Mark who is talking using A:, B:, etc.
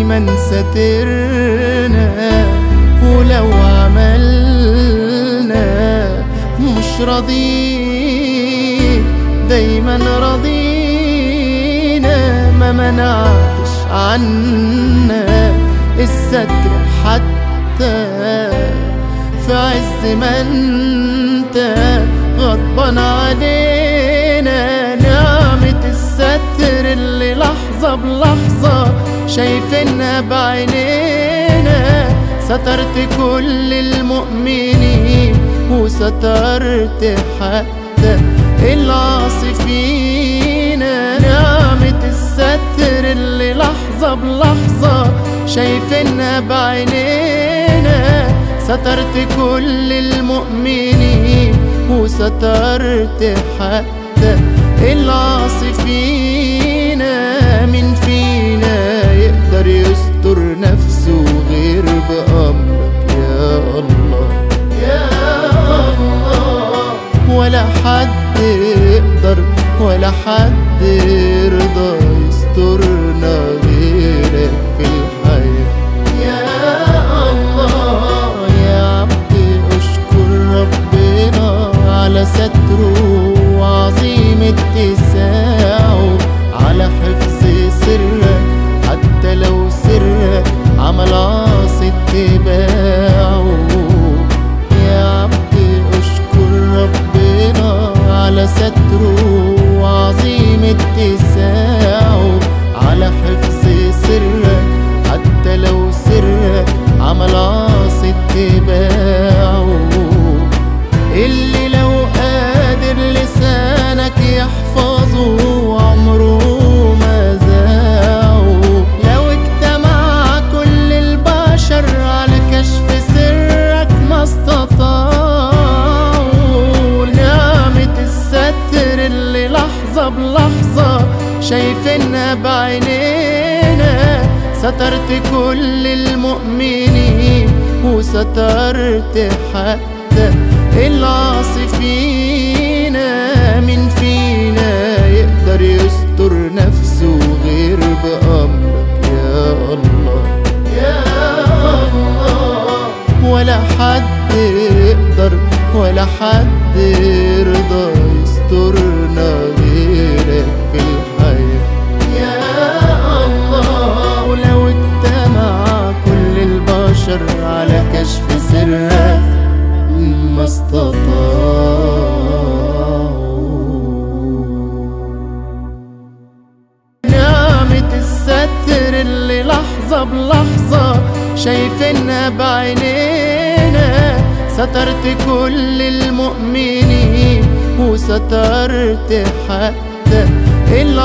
A: دايما ساترنا، ولو عملنا مش راضين دايما راضينا. ما منعتش عنا الستر حتى في عز ما انت غضبان علينا. نعمة الستر اللي لحظة بلحظة شايفينها بعينينا، سترت كل المؤمنين وسترت حتى العاصي فينا. نعمة الستر اللي لحظة بلحظة شايفينها بعينينا، سترت كل المؤمنين وسترت حتى العاصي فينا. مين فينا يقدر يستر نفسه غير بأمرك يا الله يا الله؟ ولا حد يقدر ولا حد يرضى يسترنا غيرك في الحياة يا الله. يا عبدي اشكر ربنا على ستره وعظيم اتساعه، على حفظ سرك حتى لو سرك عمل عاصي اتباعه. يا عبدي اشكر ربنا على ستره وعظيم اتساعه، على حفظ سرك حتى لو سرك عمل عاصي اتباعه. اللي لو قادر لسانك يحفظه عمره ما زاعه، لو اجتمع كل البشر على كشف سرك ما استطاعوا. نعمة الستر اللي لحظة بلحظة شايفينها بعينينا، سترت كل المؤمنين وسترت حتى العاصي فينا. مين فينا يقدر يستر نفسه غير بأمرك يا الله يا الله؟ ولا حد يقدر ولا حد يرضى يسترنا غيرك في الحياة يا الله. ولو اجتمع كل البشر على كشف سرك ما استطاعوا. نعمة الستر اللي لحظة بلحظة شايفينها بعينينا، سترت كل المؤمنين وسترت حتى